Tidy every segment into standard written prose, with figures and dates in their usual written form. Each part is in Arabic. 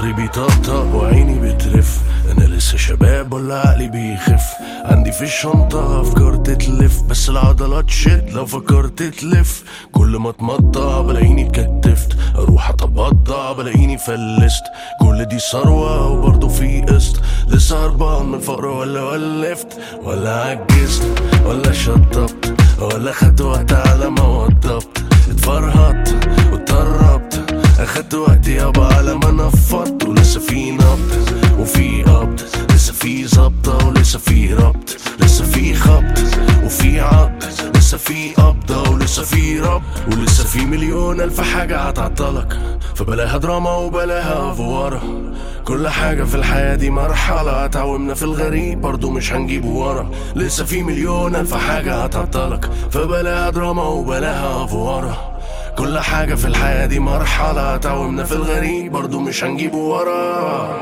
صدري بيطقطق وعيني بترف، انا لسه شباب ولا عقلي بيخف؟ عندي في الشنطة افكار تتلف، بس العضلات شد لو فكرت تلف. كل ما اتمطع بلاقيني اتكتفت، اروح اتبضع بلاقيني فلست. كل دي ثروة وبرضه في قسط، لسه هربان من الفقر ولا ولفت؟ ولا عجزت ولا شطبت ولا خدت وقت على ما وضبت؟ اتفرهدت واتطربت، اخدت وقتي يابا على ما نفضت. ولسه في نبض وفي قبض، لسه في ظبطة ولسه في ربط، لسه في خبط وفي عض، لسه في قبضة ولسه في رب. ولسه في مليون الف حاجة هتعطلك، فبلاها دراما وبلاها افوارة. كل حاجة في الحياة دي مرحلة، هتعومنا في الغريب برضو مش هنجيبه ورا. لسه في مليون الف حاجة هتعطلك، فبلاها دراما وبلاها افوارة. كل حاجة في الحياة دي مرحلة، هتعومنا في الغريب برضو مش هنجيبه ورا.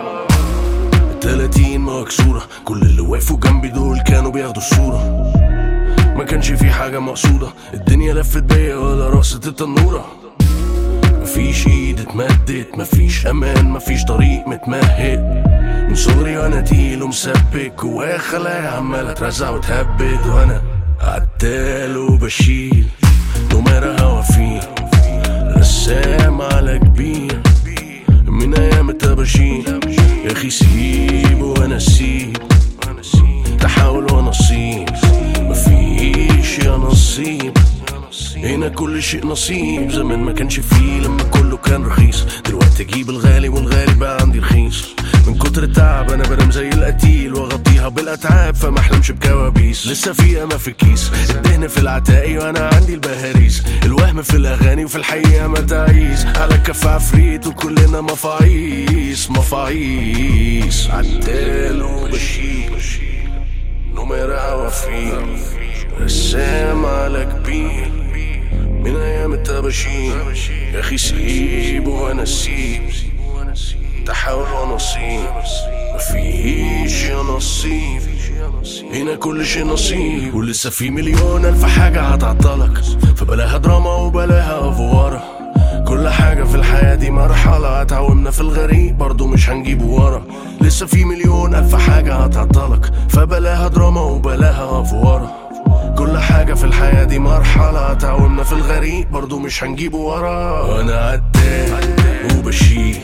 30 مكسورة، كل اللي وقفوا جنبي دول كانوا بياخدوا الصورة. ما كانش في حاجة مقصودة، الدنيا لفت بيا ولا رقصة التنورة. مفيش ايد اتمدت، مفيش امان، مفيش طريق متمهد. من صغري وانا تقيل ومسبك، جوايا خلايا عمالة ترزع وتهبد. وانا عتال وبشيل نمرة هوا فيه، رسام على كبير من ايام الطباشير. يا اخي سيب وانا سيب، تحاول ونصيب، مفيش يا نصيب. هنا كل شيء نصيب، زمان ما كانش فيه لما كله كان رخيص. دلوقتي اجيب الغالي والغالي بقى عندي رخيص. من كتر التعب انا بنام زي القتيل، واغطيها بالاتعاب فما احلمش بكوابيس. لسه في اما في الكيس، الدهن في العتاقي وانا عندي البهاريس. الوهم في الاغاني وفي الحقيقه ما تعيس، على كف عفريت وكلنا مفاعيس مفاعيس. عتال وبشيل نمرة هوا فيه، رسام على كبير من ايام الطباشير. يا اخي سيب وانا سيب، تحاول ونصيب، مفيش يا نصيب. هنا كل شيء نصيب، ولسه في مليون الف حاجة هتعطلك، فبلاها دراما وبلاها افوارة. كل حاجة في الحياة دي مرحلة، هتعومنا في الغريب برضو مش هنجيبه ورا. لسه في مليون الف حاجة هتعطلك، فبلاها دراما وبلاها افوارة. كل حاجة في الحياة دي مرحلة، هتعومنا في الغريب برضو مش هنجيبه ورا. وانا عدال وبشيل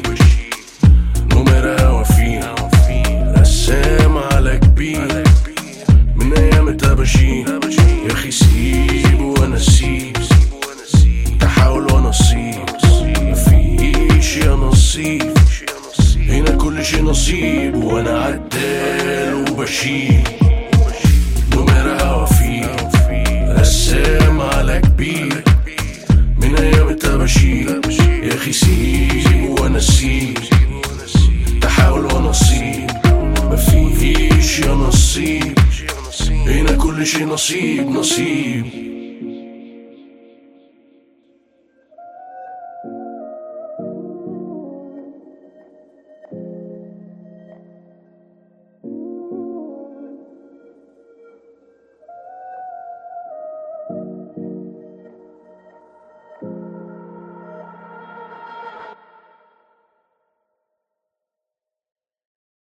نمرة هوا فيه، رسام على كبير من ايام الطباشير. يا اخي سيب وانا سيب، تحاول ونصيب، مفيش يا نصيب. هنا كل شيء نصيب. وانا عدال وبشيل نمرة هوا فيه، رسام على كبير من ايام الطباشير. يا اخي سيب وانا سيب، تحاول ونصيب، مفيش يا نصيب. هنا كل شيء نصيب نصيب.